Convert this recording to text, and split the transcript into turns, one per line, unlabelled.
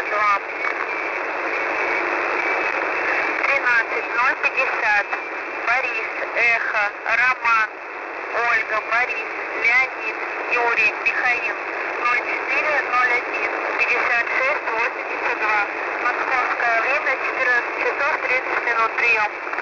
13050. Борис, Эхо, Роман, Ольга, Борис, Леонид, Юрий, Михаил. 0401 56 82. Московское время 14 часов 30 минут. Прием.